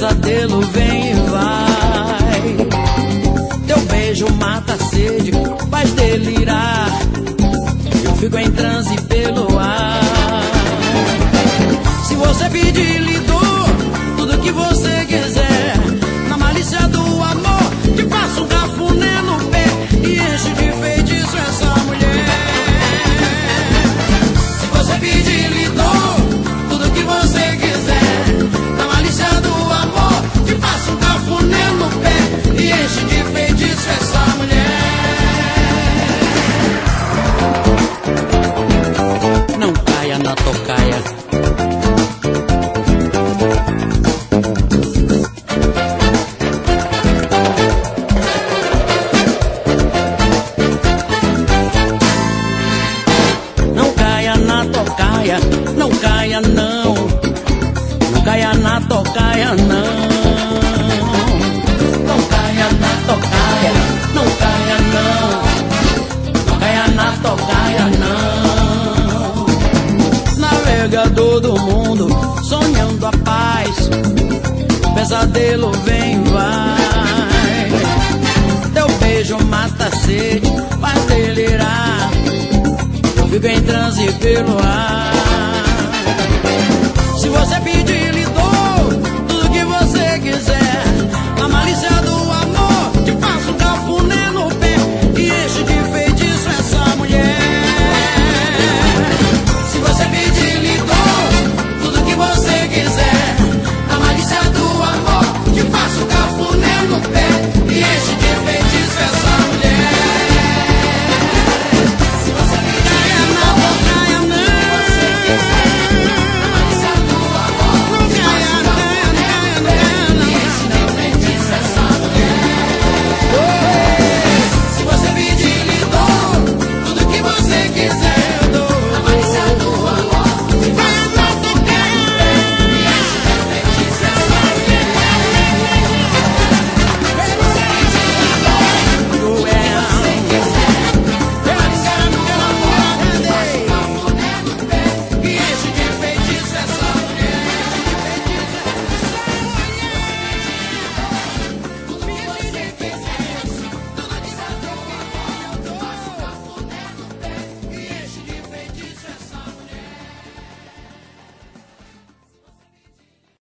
pesadelo vem e vai. Teu beijo mata a sede, faz delirar. Eu fico em transe pelo ar. Se você pedir, lhe dou tudo que você quiser. Na malícia do amor, te faço um cafuné no pé e enche de feitiço essa mulher. Se você pedir, lhe dou tudo que você quiser. Na malícia do amor, te faço um cafuné no pé e enche de feitiço essa mulher. Não caia na tocaia. Não caia não, não caia na tocaia não. Não caia na tocaia, não caia não. Não caia na tocaia não. Navegador do mundo, sonhando a paz. Pesadelo vem e vai. Teu beijo mata a sede, faz delirar. Eu fico em transe pelo ar.